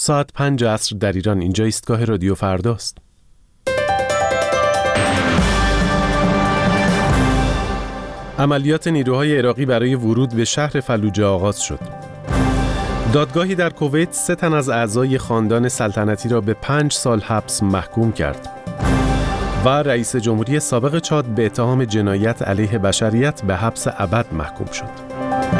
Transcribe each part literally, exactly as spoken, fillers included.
ساعت پنج عصر در ایران. اینجا ایستگاه رادیو فرداست. عملیات نیروهای عراقی برای ورود به شهر فلوجه آغاز شد. دادگاهی در کویت سه تن از اعضای خاندان سلطنتی را به پنج سال حبس محکوم کرد. و رئیس جمهوری سابق چاد به اتهام جنایت علیه بشریت به حبس ابد محکوم شد.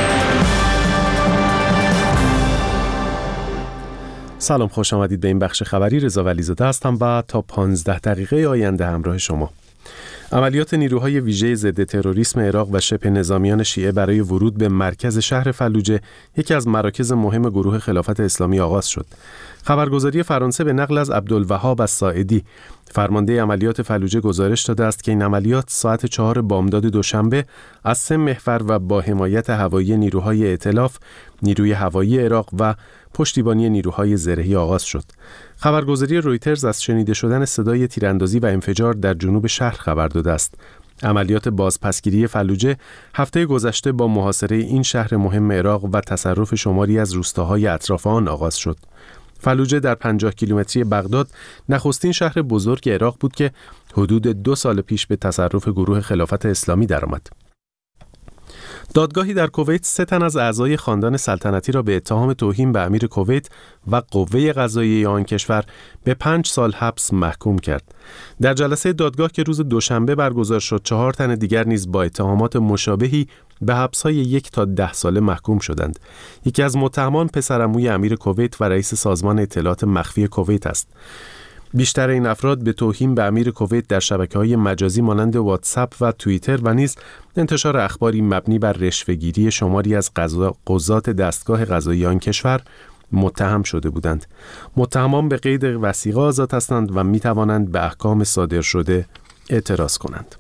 سلام، خوش آمدید به این بخش خبری. رضا ولیزاده هستم و تا پانزده دقیقه آینده همراه شما. عملیات نیروهای ویژه ضد تروریسم عراق و شبه نظامیان شیعه برای ورود به مرکز شهر فلوجه، یکی از مراکز مهم گروه خلافت اسلامی، آغاز شد. خبرگزاری فرانسه به نقل از عبدالوهاب الساعدی، فرمانده عملیات فلوجه، گزارش داده است که این عملیات ساعت چهار بامداد دوشنبه از سه محور و با حمایت هوایی نیروهای ائتلاف، نیروی هوایی عراق و پشتیبانی نیروهای زرهی آغاز شد. خبرگزاری رویترز از شنیده شدن صدای تیراندازی و انفجار در جنوب شهر خبر داده است. عملیات بازپسگیری فلوجه هفته گذشته با محاصره این شهر مهم عراق و تصرف شماری از روستاهای اطراف آن آغاز شد. فلوجه در پنجاه کیلومتری بغداد نخستین شهر بزرگ عراق بود که حدود دو سال پیش به تصرف گروه خلافت اسلامی درآمد. دادگاهی در کویت سه تن از اعضای خاندان سلطنتی را به اتهام توهین به امیر کویت و قوه قضاییه آن کشور به پنج سال حبس محکوم کرد. در جلسه دادگاه که روز دوشنبه برگزار شد، چهار تن دیگر نیز با اتهامات مشابهی به حبس‌های یک تا ده ساله محکوم شدند. یکی از متهمان پسرعموی امیر کویت و رئیس سازمان اطلاعات مخفی کویت است. بیشتر این افراد به توهین به امیر کویت در شبکه‌های مجازی مانند واتساپ و توییتر و نیز انتشار اخباری مبنی بر رشوه‌گیری شماری از قضات دستگاه قضایی آن کشور متهم شده بودند. متهمان به قید وثیقه آزاد هستند و می‌توانند به احکام صادر شده اعتراض کنند.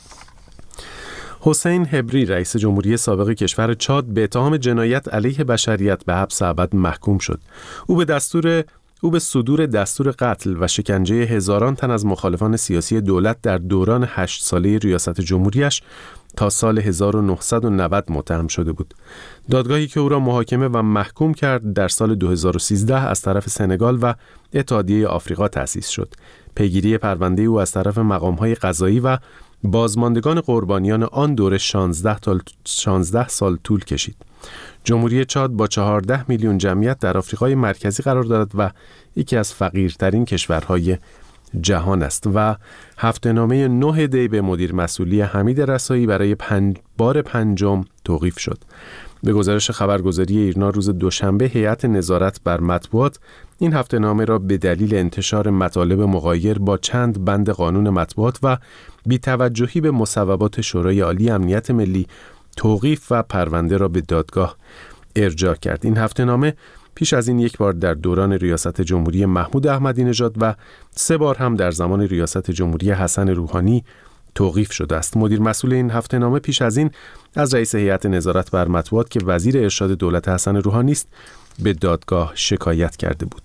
حسین حبری، رئیس جمهوری سابق کشور چاد، به اتهام جنایت علیه بشریت به حبس ابد محکوم شد. او به دستور او به صدور دستور قتل و شکنجه هزاران تن از مخالفان سیاسی دولت در دوران هشت ساله ریاست جمهوریش تا سال هزار و نهصد و نود متهم شده بود. دادگاهی که او را محاکمه و محکوم کرد در سال دو هزار و سیزده از طرف سنگال و اتحادیه آفریقا تأسیس شد. پیگیری پرونده او از طرف مقام‌های قضایی و بازماندگان قربانیان آن دوره شانزده سال طول کشید. جمهوری چاد با چهارده میلیون جمعیت در آفریقای مرکزی قرار دارد و یکی از فقیرترین کشورهای جهان است و هفته‌نامه نه دی به مدیر مسئولی حمید رسایی برای پنج بار پنجم توقیف شد. به گزارش خبرگزاری ایرنا روز دوشنبه، هیئت نظارت بر مطبوعات این هفته‌نامه را به دلیل انتشار مطالب مغایر با چند بند قانون مطبوعات و بی‌توجهی به مصوبات شورای عالی امنیت ملی توقیف و پرونده را به دادگاه ارجاع کرد. این هفته‌نامه پیش از این یک بار در دوران ریاست جمهوری محمود احمدی نژاد و سه بار هم در زمان ریاست جمهوری حسن روحانی توقیف شده است. مدیر مسئول این هفته‌نامه پیش از این از رئیس هیئت نظارت بر مطبوعات که وزیر ارشاد دولت حسن روحانی است به دادگاه شکایت کرده بود.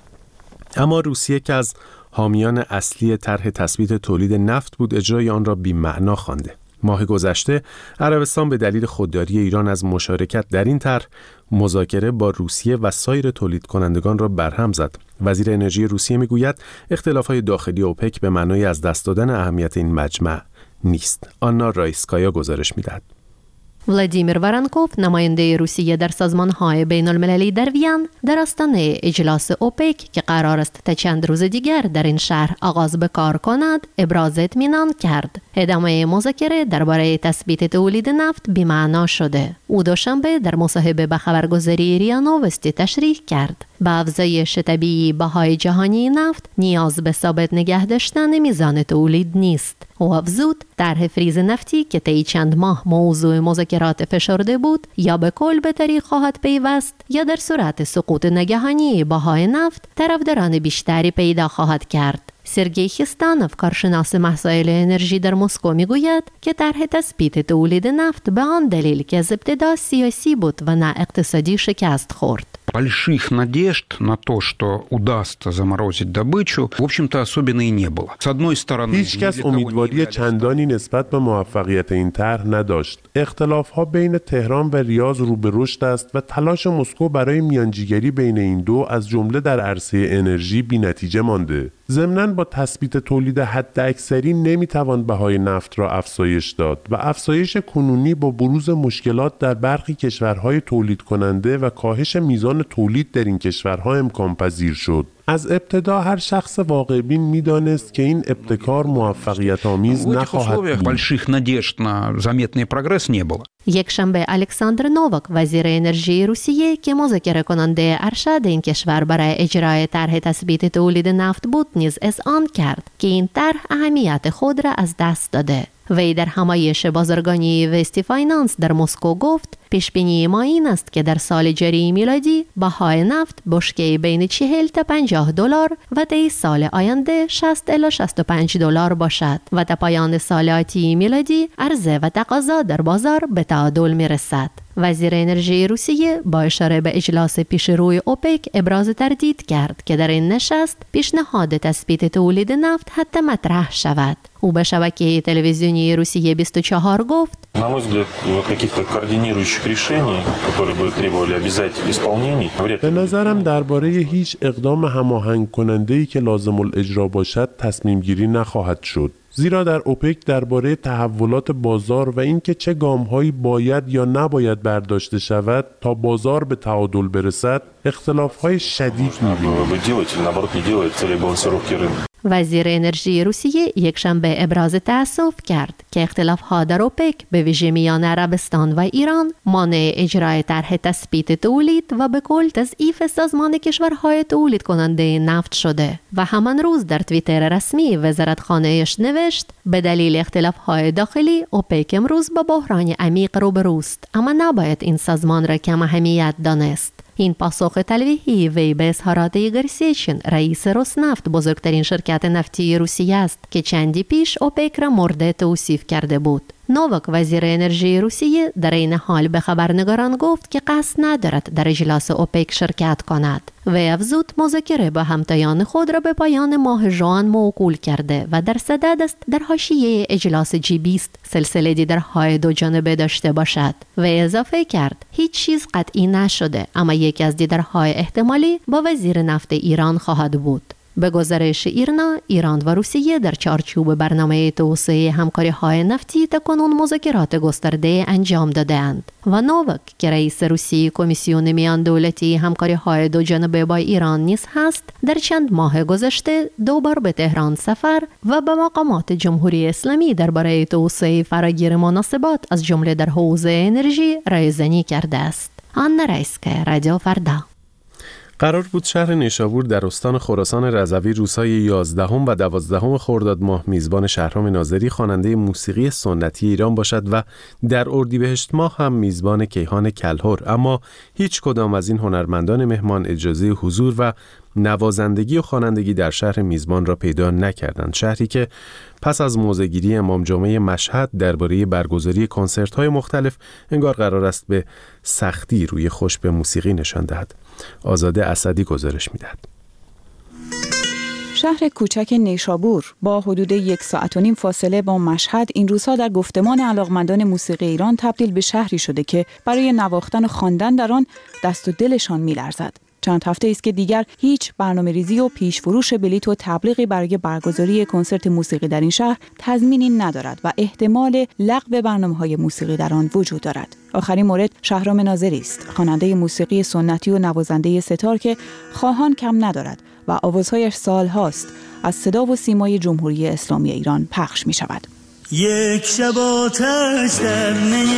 اما روسیه که از حامیان اصلی طرح تثبیت تولید نفت بود، اجرای آن را بی‌معنا خوانده. ماه گذشته عربستان به دلیل خودداری ایران از مشارکت در این طرح مذاکره با روسیه و سایر تولید کنندگان را برهم زد. وزیر انرژی روسیه میگوید اختلافات داخلی اوپک به معنای از دست دادن اهمیت این مجمع نیست. آنا رایسکایا گزارش میدهد. ولادیمیر وارانکوف، نماینده روسیه در سازمان‌های بین‌المللی در وین، در آستانه اجلاس اوپک که قرار است تا چند روز دیگر در این شهر آغاز به کار کند، ابراز اطمینان کرد. ادامه مذاکره درباره تثبیت تولید نفت بی‌معنا شده. او دوشنبه در مصاحبه با خبرگزاری ریا نووستی تشریح کرد با افزایش طبیعی بهای جهانی نفت نیاز به ثابت نگه داشتن میزان تولید نیست. او افزود طرح فریز نفتی که طی چند ماه موضوع مذاکرات فشرده بود یا به کل به طریق خواهد پیوست یا در صورت سقوط ناگهانی بهای نفت طرفداران بیشتری پیدا خواهد کرد. سرگئی خیستانوف، کارشناس مسائل انرژی در مسکو، میگوید که طرح تثبیت تولید نفت به آن دلیل که از ابتدا سیاسی بود و نه اقتصادی شکست خورد. больших надежд на то, что удастся заморозить добычу, в общем-то, особенно и не было. С одной стороны, هیچ کس امیدواری چندانی نسبت به موفقیت این طرح نداشت. اختلاف‌ها بین تهران و ریاض رو به رشد است و تلاش مسکو برای میانجیگری بین این دو از جمله در عرصه انرژی بی‌نتیجه مانده. ضمناً با تثبیت تولید حداکثری نمیتوان بهای نفت را افزایش داد و افزایش کنونی با بروز مشکلات در برخی کشورهای تولید کننده و کاهش میزان تولید در این کشورها امکان پذیر شد. از ابتدا هر شخص واقع‌بین می‌دانست که این ابتکار موفقیت آمیز نخواهد بود. больших надежд на заметный прогресс не было. یکشنبه الکساندر نوواک وزیر انرژی روسیه که مذاکره کننده ارشد این کشور برای اجرای طرح تثبیت تولید نفت بود نیز اذعان کرد که این طرح اهمیت خود را از دست داده. وی در همایش بازرگانی وستی فاینانس در مسکو گفت پیشبینی ما این است که در سال جاری میلادی بهای نفت بشکه بین چهل تا پنجاه دلار و در سال آینده شصت الی شصت و پنج دلار باشد و تا پایان سال آتی میلادی عرضه و تقاضا در بازار به تعادل میرسد. وزیر انرژی روسیه با اشاره به اجلاس پیشروی اوپک ابراز تردید کرد که در این نشست پیشنهاد تثبیت تولید نفت حتی مطرح شود. او به شبکه تلویزیونی روسیه بیست و چهار گفت: На мой взгляд, каких-то координирующих решений, которые бы требовали обязательных исполнений, вряд ли. به نظرم درباره هیچ اقدام هماهنگ کننده‌ای که لازم الاجرا باشد تصمیم گیری نخواهد شد. زیرا در اوپک درباره تحولات بازار و اینکه چه گام‌هایی باید یا نباید برداشته شود تا بازار به تعادل برسد اختلاف‌های شدید می‌بینیم. وزیر انرژی روسیه یکشنبه ابراز تأسف کرد که اختلاف‌ها در اوپک به ویژه میان عربستان و ایران مانع اجرای طرح تثبیت تولید و به کل تضعیف سازمان کشورهای تولید کننده نفت شده و همان روز در توییتر رسمی وزارتخانه‌اش نوشت به دلیل اختلاف‌های داخلی اوپک امروز با بحران عمیق روبروست، اما نباید این سازمان را کم اهمیت دانست. این پاسخ تلویحی وی به اظهارات ایگور سیچین رئیس روسنفت بزرگترین شرکت نفتی روسیه است که چندی پیش اوپک را مورد توصیف کرده بود. نوواک وزیر انرژی روسیه در این حال به خبرنگاران گفت که قصد ندارد در اجلاس اوپک شرکت کند. وی افزود مذاکره با همتایان خود را به پایان ماه ژوئن موکول کرده و در صدد است در حاشیه اجلاس جی بیست سلسله دیدارهای دو جانبه داشته باشد. وی اضافه کرد هیچ چیز قطعی نشده، اما یکی از دیدارهای احتمالی با وزیر نفت ایران خواهد بود. به گزارش ایرنا، ایران و روسیه در چارچوب برنامه توسعه همکاری‌های نفتی تاکنون مذاکرات گسترده انجام داده‌اند و نوواک که رئیس روسی کمیسیون میان دولتی همکاری‌های دو جانبه با ایران نیز هست، در چند ماه گذشته دو بار به تهران سفر و به مقامات جمهوری اسلامی درباره توسعه فراگیر مناسبات از جمله در حوزه انرژی رایزنی کرده است. آنا رایسکا، رادیو فردا. قرار بود شهر نیشابور در استان خراسان رضوی روزهای یازدهم و دوازدهم خرداد ماه میزبان شهرام ناظری خواننده موسیقی سنتی ایران باشد و در اردیبهشت ماه هم میزبان کیهان کلهر، اما هیچ کدام از این هنرمندان مهمان اجازه حضور و نوازندگی و خوانندگی در شهر میزبان را پیدا نکردند. شهری که پس از موضع‌گیری امام جمعه مشهد درباره برگزاری کنسرت‌های مختلف انگار قرار است به سختی روی خوش به موسیقی نشان دهد. آزاده اسدی گزارش می‌دهد. شهر کوچک نیشابور با حدود یک ساعت و نیم فاصله با مشهد این روزها در گفتمان علاقمندان موسیقی ایران تبدیل به شهری شده که برای نواختن و خواندن در آن دست و دلشان می‌لرزد. چند هفته است که دیگر هیچ برنامه‌ریزی و پیش فروش بلیط و تبلیغی برای برگزاری کنسرت موسیقی در این شهر تضمینی ندارد و احتمال لغو برنامه‌های موسیقی در آن وجود دارد. آخرین مورد شهرام ناظری است، خواننده موسیقی سنتی و نوازنده ستار که خواهان کم ندارد و آوازهایش سال‌هاست از صدا و سیمای جمهوری اسلامی ایران پخش می‌شود. یک شب آتش در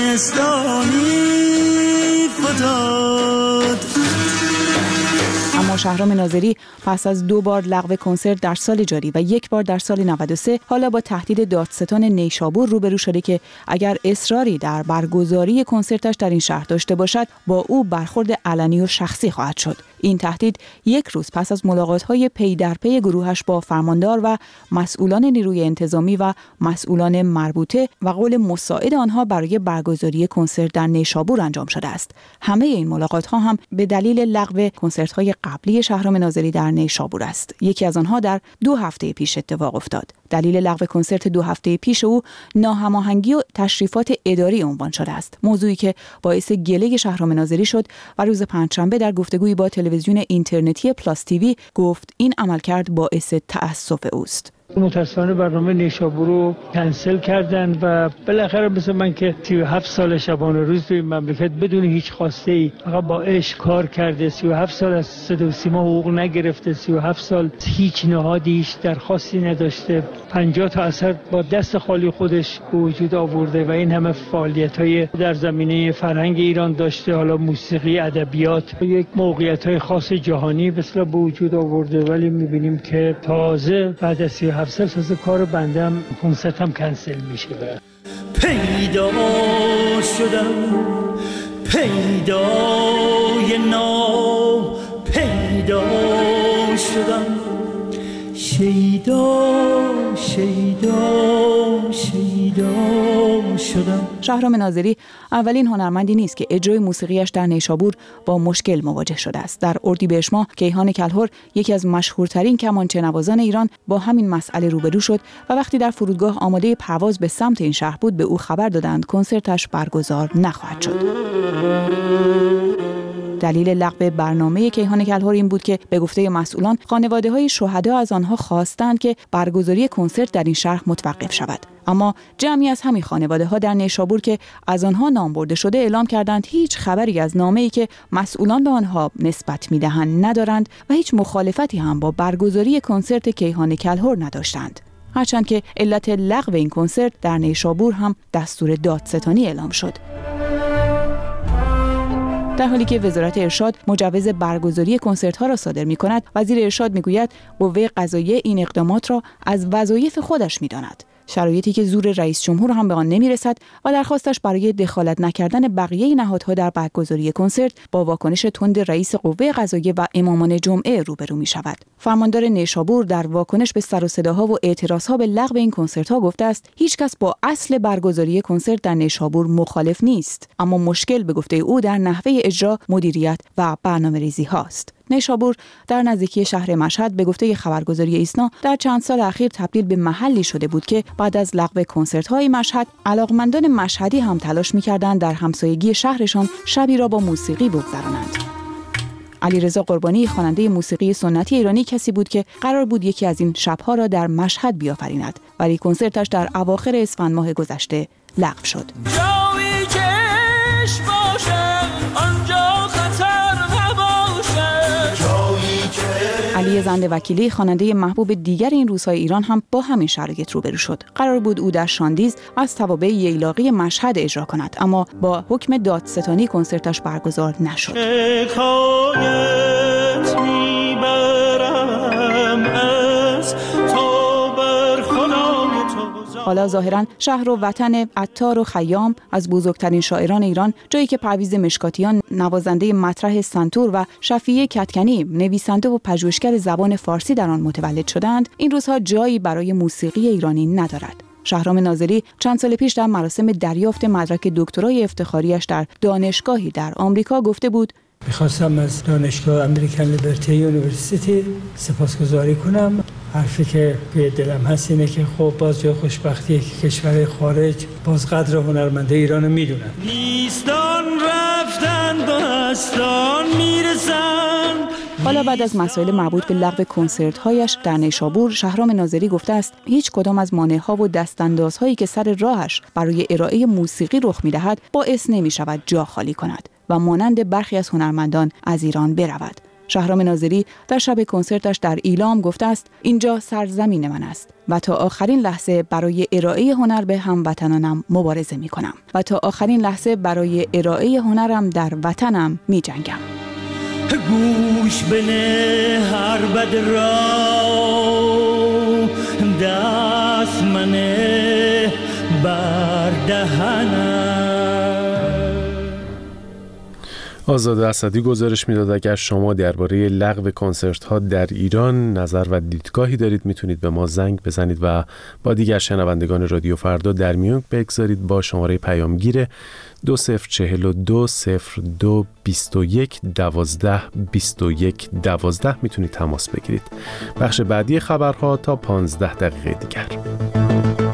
نیستانی فتاد. اما شهرام ناظری پس از دو بار لغو کنسرت در سال جاری و یک بار در سال نود و سه حالا با تهدید دادستان نیشابور روبرو شده که اگر اصراری در برگزاری کنسرتش در این شهر داشته باشد با او برخورد علنی و شخصی خواهد شد. این تهدید یک روز پس از ملاقات‌های پی در پی گروهش با فرماندار و مسئولان نیروی انتظامی و مسئولان مربوطه و قول مساعد آنها برای برگزاری کنسرت در نیشابور انجام شده است. همه این ملاقات‌ها هم به دلیل لغو کنسرت‌های قبلی شهرام ناظری در نیشابور است. یکی از آنها در دو هفته پیش اتفاق افتاد. دلیل لغو کنسرت دو هفته پیش او ناهماهنگی و تشریفات اداری عنوان شده است. موضوعی که باعث گله شهرام ناظری شد و روز پنجشنبه در گفتگویی با تلویزیون اینترنتی پلاس تیوی گفت این عملکرد باعث تأسف اوست. متاسفانه برنامه نیشابور رو کنسل کردن و بالاخره مثل من که سی و هفت سال شبانه روز تو این مملکت بدون هیچ خواسته ای فقط با عشق کار کرده، سی و هفت سال از صدا و سیما حقوق نگرفته، سی و هفت سال هیچ نهادی هیچ درخواستی نداشته، پنجاه تا اثر با دست خالی خودش به وجود آورده و این همه فعالیت‌های در زمینه فرهنگ ایران داشته، حالا موسیقی، ادبیات، یک موقعیت‌های خاص جهانی به اصطلاح به وجود آورده، ولی می‌بینیم که تازه بعد از سی و هفت سال ساز کار بندم کنسرت هم کنسل میشه. پیدا شدم پیدای نام پیدا شدم شیدا شیدا شیدا شدم. شهرام ناظری اولین هنرمندی نیست که اجرای موسیقیش در نیشابور با مشکل مواجه شده است. در اردیبهشت ماه کیهان کلهر یکی از مشهورترین کمانچه نوازان ایران با همین مسئله روبرو شد و وقتی در فرودگاه آماده پرواز به سمت این شهر بود به او خبر دادند کنسرتش برگزار نخواهد شد. دلیل لغو برنامه کیهان کلهر این بود که به گفته مسئولان خانواده‌های شهدا از آنها خواستند که برگزاری کنسرت در این شهر متوقف شود. اما جمعی از همین خانواده‌ها در نیشابور که از آنها نام برده شده اعلام کردند هیچ خبری از نامه‌ای که مسئولان به آنها نسبت می‌دهند ندارند و هیچ مخالفتی هم با برگزاری کنسرت کیهان کلهر نداشتند. هرچند که علت لغو این کنسرت در نیشابور هم دستور دادستانی اعلام شد. در حالی که وزارت ارشاد مجوز برگزاری کنسرت‌ها را صادر می‌کند، وزیر ارشاد می‌گوید قوه قضاییه این اقدامات را از وظایف خودش می‌داند. شرایطی که زور رئیس جمهور هم به آن نمی‌رسد و درخواستش برای دخالت نکردن بقیه نهادها در برگزاری کنسرت با واکنش تند رئیس قوه قضاییه و امامان جمعه روبرو می‌شود. فرماندار نیشابور در واکنش به سر و صداها و اعتراضها به لغو این کنسرت‌ها گفته است هیچ کس با اصل برگزاری کنسرت در نیشابور مخالف نیست، اما مشکل به گفته او در نحوه اجرا، مدیریت و برنامه‌ریزی هاست. نیشابور در نزدیکی شهر مشهد به گفته خبرگزاری ایسنا در چند سال اخیر تبدیل به محلی شده بود که بعد از لغو کنسرت‌های مشهد علاقمندان مشهدی هم تلاش می‌کردند در همسایگی شهرشان شبی را با موسیقی بگذرانند. علیرضا قربانی خواننده موسیقی سنتی ایرانی کسی بود که قرار بود یکی از این شب‌ها را در مشهد بیافریند، ولی کنسرتش در اواخر اسفند ماه گذشته لغو شد. جایی کش باشه آنجا خطر نباشه. علی زنده وکیلی خواننده محبوب دیگر این روزهای ایران هم با همین شرایط روبرو شد. قرار بود او در شاندیز از توابع ییلاقی مشهد اجرا کند، اما با حکم دادستانی کنسرتش برگزار نشد. حالا ظاهراً شهر و وطن عطار و خیام از بزرگترین شاعران ایران، جایی که پرویز مشکاتیان نوازنده مطرح سنتور و شفیع کدکنی نویسنده و پژوهشگر زبان فارسی در آن متولد شدند، این روزها جایی برای موسیقی ایرانی ندارد. شهرام ناظری چند سال پیش در مراسم دریافت مدرک دکترای افتخاریش در دانشگاهی در آمریکا گفته بود میخواستم از دانشگاه امریکن لیبرتی یونیورسیتی سپاسگزاری کنم. حرفی که به دلم هست اینه که خب باز جای خوشبختیه که کشور خارج باز قدر هنرمنده ایران رو میدونن. نیستان رفتن داستان میرسن. حالا بعد از مسائل مربوط به لغو کنسرت‌هایش در نیشابور، شهرام ناظری گفته است هیچ کدام از مانع‌ها و دستاندازهایی که سر راهش برای ارائه موسیقی رخ می‌دهد باعث نمی‌شود جا خالی کند و مانند برخی از هنرمندان از ایران برود. شهرام ناظری در شب کنسرتش در ایلام گفته است اینجا سرزمین من است و تا آخرین لحظه برای ارائه هنر به هموطنانم مبارزه می‌کنم و تا آخرین لحظه برای ارائه هنرم در وطنم می‌جنگم. گوش بنه هر بد را دست منه بر دهنم. آزاد اسدی گزارش میداد اگر شما درباره لغو کنسرت ها در ایران نظر و دیدگاهی دارید میتونید به ما زنگ بزنید و با دیگر شنوندگان رادیو فردا در میون بگذارید. با شماره پیامگیر دو صفر چهل و دو صفر دو بیست و یک دوازده بیست و یک دوازده میتونید تماس بگیرید. بخش بعدی خبرها تا پانزده دقیقه دیگر.